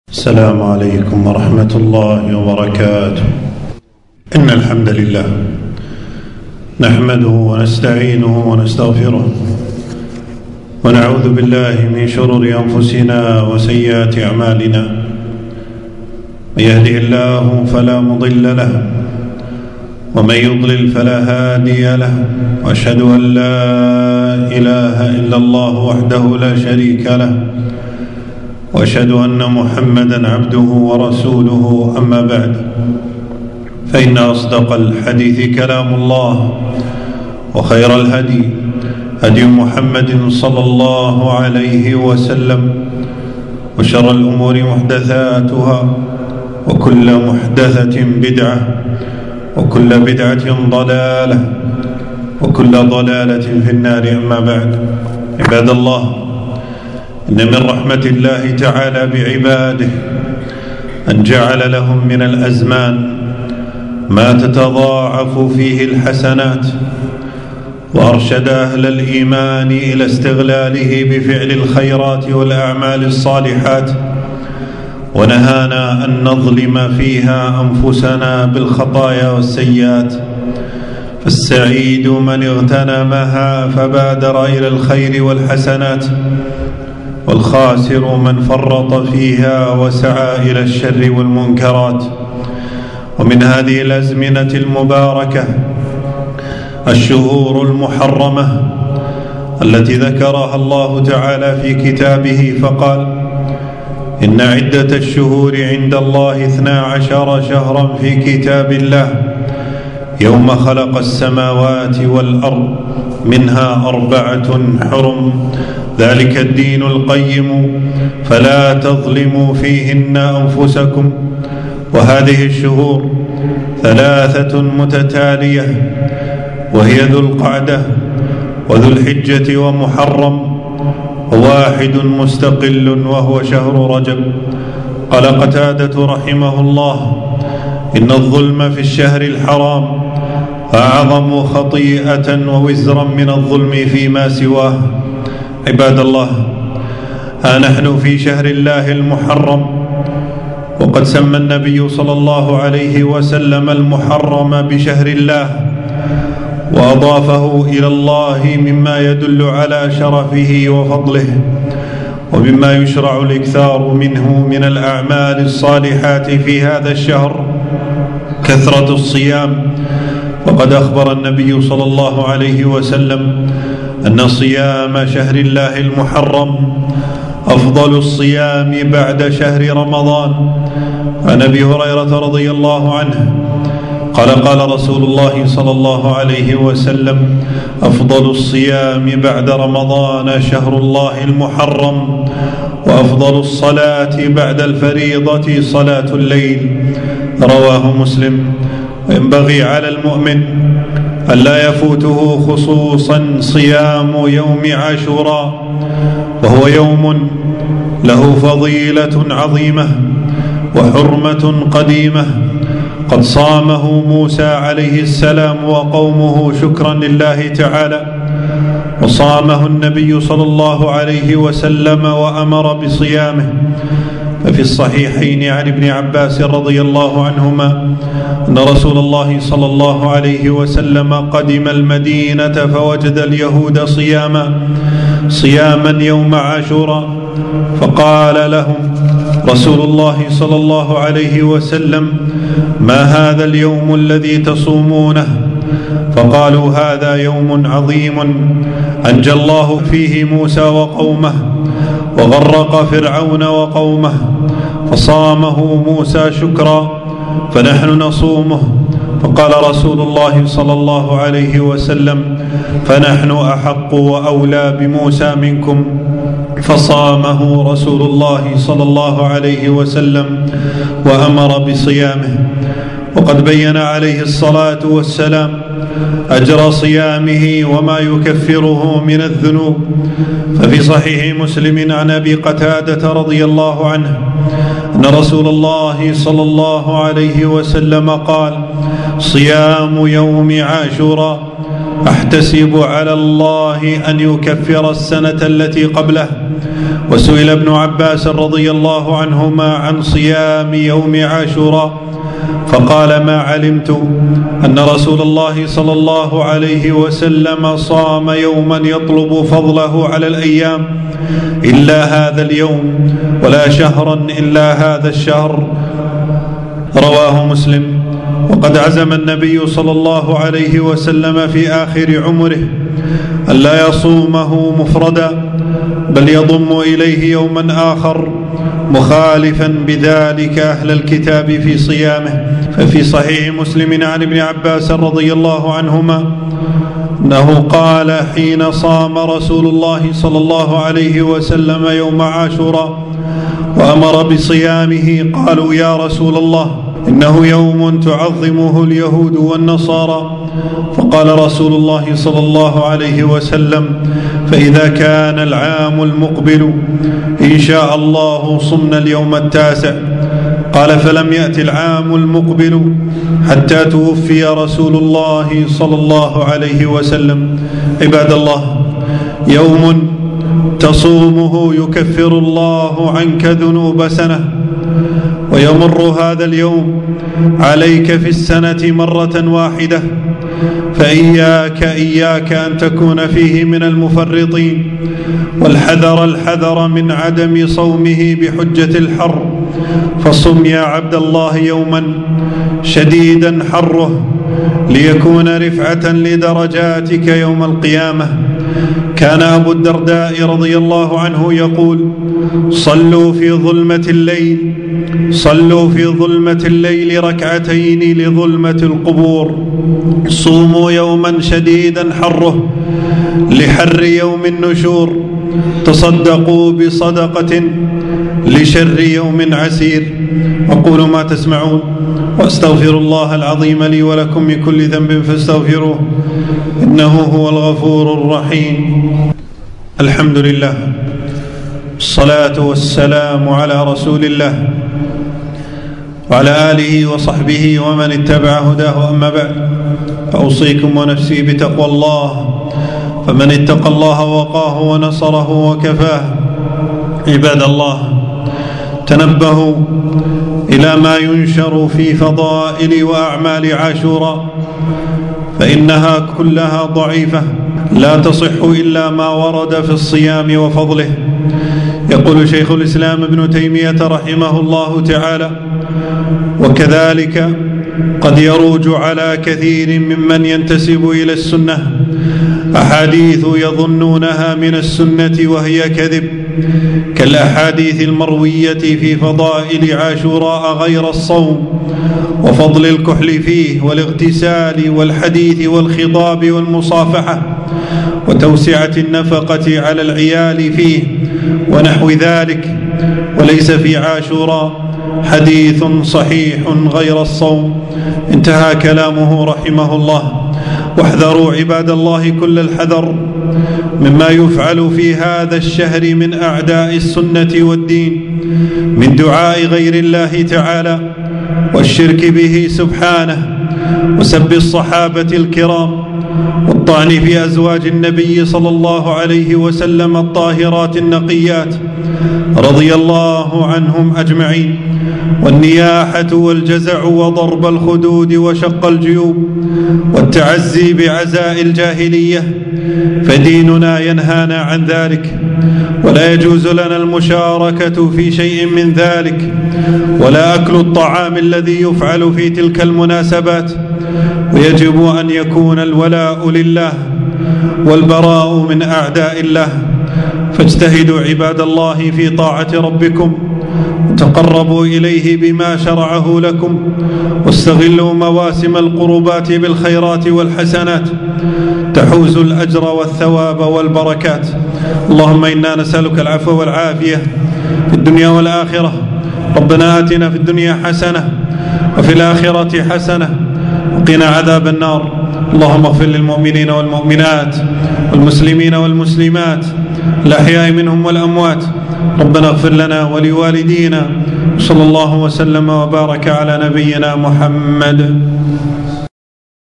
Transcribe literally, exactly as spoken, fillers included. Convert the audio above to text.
السلام عليكم ورحمة الله وبركاته. إن الحمد لله نحمده ونستعينه ونستغفره ونعوذ بالله من شرور أنفسنا وسيئات أعمالنا. من يهده الله فلا مضل له ومن يضلل فلا هادي له، وأشهد أن لا إله إلا الله وحده لا شريك له، وأشهد أن محمدًا عبده ورسوله. أما بعد، فإن أصدق الحديث كلام الله، وخير الهدي هدي محمد صلى الله عليه وسلم، وشر الأمور محدثاتها، وكل محدثة بدعة، وكل بدعة ضلالة، وكل ضلالة في النار. أما بعد، عباد الله، إن من رحمة الله تعالى بعباده أن جعل لهم من الأزمان ما تتضاعف فيه الحسنات، وأرشد أهل الإيمان إلى استغلاله بفعل الخيرات والأعمال الصالحات، ونهانا أن نظلم فيها أنفسنا بالخطايا والسيئات. فالسعيد من اغتنمها فبادر إلى الخير والحسنات، والخاسر من فرط فيها وسعى إلى الشر والمنكرات. ومن هذه الأزمنة المباركة الشهور المحرمة التي ذكرها الله تعالى في كتابه، فقال: إن عدة الشهور عند الله اثنا عشر شهرا في كتاب الله يوم خلق السماوات والأرض منها أربعة حرم ذلك الدين القيم فلا تظلموا فيهن أنفسكم. وهذه الشهور ثلاثة متتالية، وهي ذو القعدة وذو الحجة ومحرم، وواحد مستقل وهو شهر رجب. قال قتادة رحمه الله: إن الظلم في الشهر الحرام أعظم خطيئة ووزرا من الظلم فيما سواه. عباد الله، ها نحن في شهر الله المحرم، وقد سمى النبي صلى الله عليه وسلم المحرم بشهر الله، وأضافه إلى الله مما يدل على شرفه وفضله، ومما يشرع الإكثار منه من الأعمال الصالحات في هذا الشهر كثرة الصيام. وقد أخبر النبي صلى الله عليه وسلم أن صيام شهر الله المحرم أفضل الصيام بعد شهر رمضان. عن أبي هريرة رضي الله عنه قال: قال رسول الله صلى الله عليه وسلم: أفضل الصيام بعد رمضان شهر الله المحرم، وأفضل الصلاة بعد الفريضة صلاة الليل. رواه مسلم. وينبغي على المؤمن ألا يفوته خصوصا صيام يوم عاشوراء، وهو يوم له فضيلة عظيمة وحرمة قديمة. قد صامه موسى عليه السلام وقومه شكرا لله تعالى، وصامه النبي صلى الله عليه وسلم وأمر بصيامه. ففي الصحيحين عن ابن عباس رضي الله عنهما أن رسول الله صلى الله عليه وسلم قدم المدينة فوجد اليهود صياما صياما يوم عاشوراء، فقال لهم رسول الله صلى الله عليه وسلم: ما هذا اليوم الذي تصومونه؟ فقالوا: هذا يوم عظيم أنجى الله فيه موسى وقومه، وغرق فرعون وقومه، فصامه موسى شكرا، فنحن نصومه. فقال رسول الله صلى الله عليه وسلم: فنحن أحق وأولى بموسى منكم. فصامه رسول الله صلى الله عليه وسلم وأمر بصيامه. وقد بين عليه الصلاة والسلام أجر صيامه وما يكفره من الذنوب. ففي صحيح مسلم عن أبي قتادة رضي الله عنه أن رسول الله صلى الله عليه وسلم قال: صيام يوم عاشوراء أحتسب على الله أن يكفر السنة التي قبله وسئل ابن عباس رضي الله عنهما عن صيام يوم عاشوراء فقال: ما علمت أن رسول الله صلى الله عليه وسلم صام يوما يطلب فضله على الأيام إلا هذا اليوم، ولا شهرا إلا هذا الشهر. رواه مسلم. وقد عزم النبي صلى الله عليه وسلم في آخر عمره ألا يصومه مفردا، بل يضم إليه يوما آخر، مخالفا بذلك أهل الكتاب في صيامه. ففي صحيح مسلم عن ابن عباس رضي الله عنهما أنه قال حين صام رسول الله صلى الله عليه وسلم يوم عاشوراء وأمر بصيامه، قالوا: يا رسول الله، إنه يوم تعظمه اليهود والنصارى. فقال رسول الله صلى الله عليه وسلم: فإذا كان العام المقبل إن شاء الله صمنا اليوم التاسع. قال: فلم يأت العام المقبل حتى توفي رسول الله صلى الله عليه وسلم. عباد الله، يوم تصومه يكفر الله عنك ذنوب سنة، ويمر هذا اليوم عليك في السنة مرة واحدة، فإياك إياك أن تكون فيه من المفرطين، والحذر الحذر من عدم صومه بحجة الحر. فصم يا عبد الله يوما شديدا حره ليكون رفعة لدرجاتك يوم القيامة. كان أبو الدرداء رضي الله عنه يقول: صلوا في ظلمة الليل صلوا في ظلمة الليل ركعتين لظلمة القبور. صوموا يوما شديدا حره لحر يوم النشور. تصدقوا بصدقة لشر يوم عسير. أقول ما تسمعون وأستغفر الله العظيم لي ولكم من كل ذنب فاستغفروه إنه هو الغفور الرحيم. الحمد لله، الصلاة والسلام على رسول الله وعلى آله وصحبه ومن اتبع هداه. أما بعد، فأوصيكم ونفسي بتقوى الله، فمن اتقى الله وقاه ونصره وكفاه. عباد الله، تنبهوا إلى ما ينشر في فضائل وأعمال عاشوراء، فإنها كلها ضعيفة لا تصح إلا ما ورد في الصيام وفضله. يقول شيخ الإسلام ابن تيمية رحمه الله تعالى: وكذلك قد يروج على كثير ممن ينتسب إلى السنة أحاديث يظنونها من السنة وهي كذب، كالأحاديث المروية في فضائل عاشوراء غير الصوم وفضل الكحل فيه والاغتسال والحديث والخطاب والمصافحة وتوسعة النفقة على العيال فيه ونحو ذلك، وليس في عاشوراء حديث صحيح غير الصوم. انتهى كلامه رحمه الله. واحذروا عباد الله كل الحذر مما يفعل في هذا الشهر من أعداء السنة والدين من دعاء غير الله تعالى والشرك به سبحانه وسب الصحابة الكرام والطعن في أزواج النبي صلى الله عليه وسلم الطاهرات النقيات رضي الله عنهم أجمعين، والنياحة والجزع وضرب الخدود وشق الجيوب والتعزي بعزاء الجاهلية، فديننا ينهانا عن ذلك، ولا يجوز لنا المشاركة في شيء من ذلك، ولا أكل الطعام الذي يفعل في تلك المناسبات. ويجب أن يكون الولاء لله والبراء من أعداء الله. فاجتهدوا عباد الله في طاعة ربكم وتقربوا إليه بما شرعه لكم، واستغلوا مواسم القربات بالخيرات والحسنات تحوز الأجر والثواب والبركات. اللهم إنا نسألك العفو والعافية في الدنيا والآخرة. ربنا آتنا في الدنيا حسنة وفي الآخرة حسنة وقنا عذاب النار. اللهم اغفر للمؤمنين والمؤمنات والمسلمين والمسلمات الأحياء منهم والأموات. ربنا اغفر لنا ولوالدينا. صلى الله وسلم وبارك على نبينا محمد.